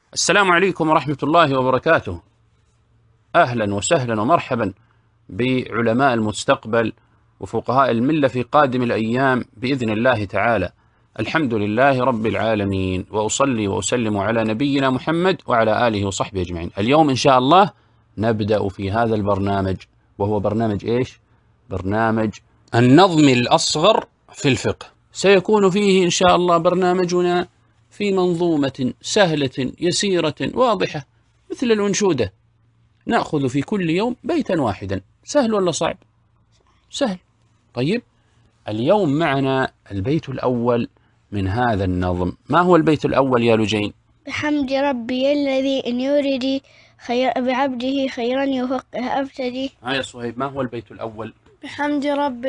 السلام عليكم ورحمة الله وبركاته. أهلا وسهلا ومرحبا بعلماء المستقبل وفقهاء الملة في قادم الأيام بإذن الله تعالى. الحمد لله رب العالمين، وأصلي وأسلم على نبينا محمد وعلى آله وصحبه أجمعين. اليوم إن شاء الله نبدأ في هذا البرنامج، وهو برنامج إيش؟ برنامج النظم الأصغر في الفقه. سيكون فيه إن شاء الله برنامجنا في منظومة سهلة يسيرة واضحة مثل الأنشودة، نأخذ في كل يوم بيتا واحدا. سهل ولا صعب؟ سهل. طيب، اليوم معنا البيت الأول من هذا النظم. ما هو البيت الأول يا لجين؟ بحمد ربي الذي إن يرد بعبده خيرا يفقه أبتدي. يا صهيب، ما هو البيت الأول؟ بحمد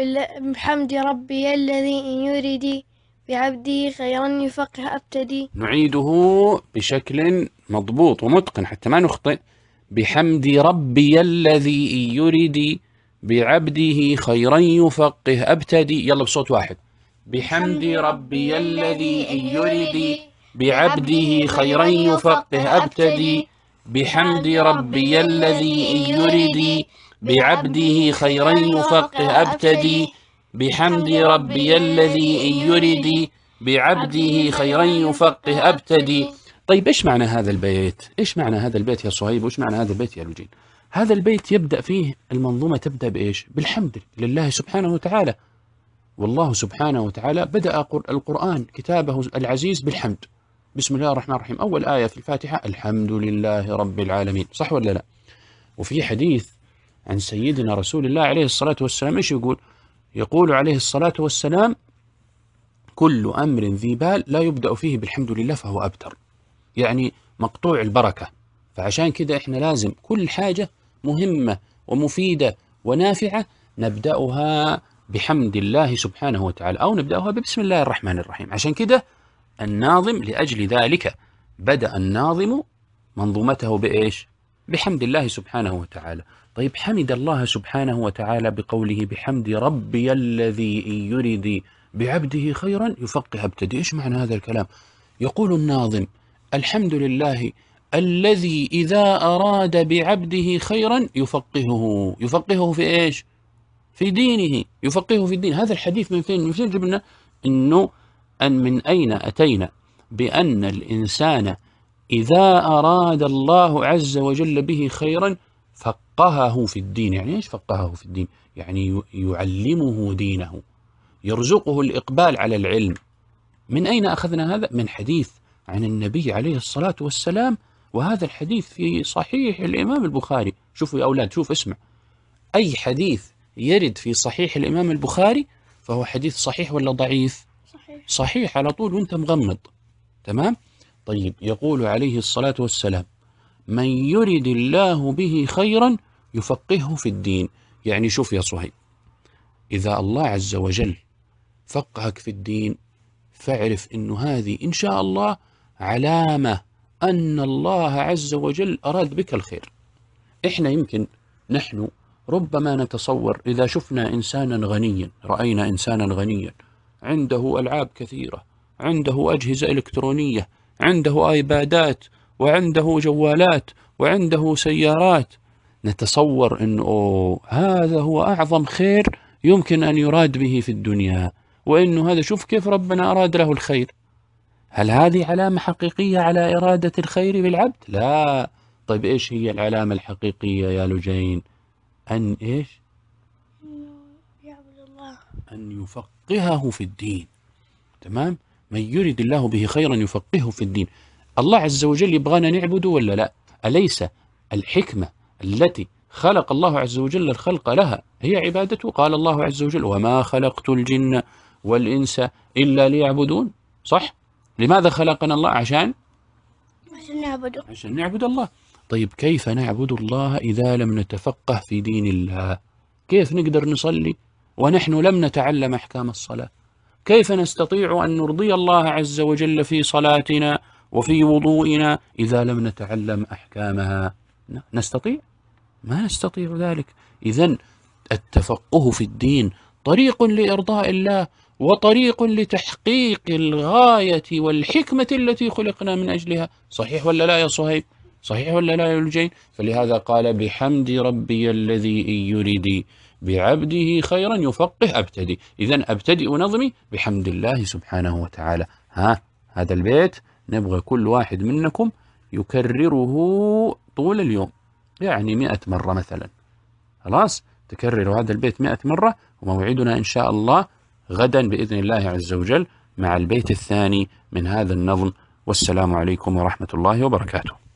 ربي الذي إن يرد بعبده خيرا يفقه أبتدي. نعيده بشكل مضبوط ومتقن حتى ما نخطئ. بحمد ربي الذي إن يرد بعبده خيرا يفقه أبتدي. يلا بصوت واحد. بحمد ربي الذي إن يرد بعبده خيرا يفقه أبتدي. بحمد ربي الذي إن يرد بعبده خيرا يفقه أبتدي. بحمد ربي الذي إن يرد بعبده خيرا يفقه أبتدي. طيب، إيش معنى هذا البيت؟ إيش معنى هذا البيت يا صهيب؟ وإيش معنى هذا البيت يا لجين؟ هذا البيت يبدأ فيه المنظومة، تبدأ بإيش؟ بالحمد لله سبحانه وتعالى. والله سبحانه وتعالى بدأ القرآن كتابه العزيز بالحمد. بسم الله الرحمن الرحيم، أول آية في الفاتحة الحمد لله رب العالمين، صح ولا لا؟ وفي حديث عن سيدنا رسول الله عليه الصلاة والسلام إيش يقول؟ يقول عليه الصلاة والسلام: كل أمر ذي بال لا يبدأ فيه بالحمد لله فهو أبتر، يعني مقطوع البركة. فعشان كده إحنا لازم كل حاجة مهمة ومفيدة ونافعة نبدأها بحمد الله سبحانه وتعالى، أو نبدأها ببسم الله الرحمن الرحيم. عشان كده الناظم لأجل ذلك بدأ الناظم منظومته بإيش؟ بحمد الله سبحانه وتعالى. طيب، حمد الله سبحانه وتعالى بقوله بحمد ربي الذي إن يرد بعبده خيرا يفقه أبتدي. إيش معنى هذا الكلام؟ يقول الناظم: الحمد لله الذي إذا أراد بعبده خيرا يفقهه في إيش؟ في دينه، يفقهه في الدين. هذا الحديث من فين؟ من فين جبنا إنه من أين أتينا بأن الإنسان إذا أراد الله عز وجل به خيرا فقهه في الدين؟ يعني إيش فقهه في الدين؟ يعني يعلمه دينه، يرزقه الإقبال على العلم. من أين أخذنا هذا؟ من حديث عن النبي عليه الصلاة والسلام، وهذا الحديث في صحيح الإمام البخاري. شوفوا يا أولاد، شوف اسمع، أي حديث يرد في صحيح الإمام البخاري فهو حديث صحيح ولا ضعيف؟ صحيح. صحيح على طول وانت مغمض. تمام؟ طيب، يقول عليه الصلاة والسلام: من يرد الله به خيرا يفقهه في الدين. يعني شوف يا صهيب، إذا الله عز وجل فقهك في الدين فاعرف أنه هذه إن شاء الله علامة أن الله عز وجل أراد بك الخير. إحنا يمكن نحن ربما نتصور إذا شفنا إنسانا غنيا، رأينا إنسانا غنيا عنده ألعاب كثيرة، عنده أجهزة إلكترونية، عنده آيبادات، وعنده جوالات، وعنده سيارات، نتصور أنه هذا هو أعظم خير يمكن أن يراد به في الدنيا، وأنه هذا شوف كيف ربنا أراد له الخير. هل هذه علامة حقيقية على إرادة الخير بالعبد؟ لا. طيب، إيش هي العلامة الحقيقية يا لجين؟ أن إيش؟ يعبد الله، أن يفقهه في الدين. تمام؟ من يرد الله به خيرا يفقهه في الدين. الله عز وجل يبغانا نعبده ولا لا؟ أليس الحكمة التي خلق الله عز وجل الخلق لها هي عبادته؟ قال الله عز وجل: وما خلقت الجن والإنس إلا ليعبدون. صح؟ لماذا خلقنا الله؟ عشان نعبده. عشان نعبد الله. طيب، كيف نعبد الله إذا لم نتفقه في دين الله؟ كيف نقدر نصلي ونحن لم نتعلم أحكام الصلاة؟ كيف نستطيع أن نرضي الله عز وجل في صلاتنا وفي وضوئنا إذا لم نتعلم أحكامها؟ نستطيع؟ ما نستطيع ذلك. إذن التفقه في الدين طريق لإرضاء الله وطريق لتحقيق الغاية والحكمة التي خلقنا من أجلها. صحيح ولا لا يا صهيب؟ صحيح ولا لا يا لجين؟ فلهذا قال بحمد ربي الذي إن يرد بعبده خيرا يفقه أبتدي. إذن أبتدئ نظمي بحمد الله سبحانه وتعالى. هذا البيت نبغى كل واحد منكم يكرره طول اليوم، يعني 100 مرة مثلا. خلاص، تكرروا هذا البيت 100 مرة، وموعدنا إن شاء الله غدا بإذن الله عز وجل مع البيت الثاني من هذا النظم. والسلام عليكم ورحمة الله وبركاته.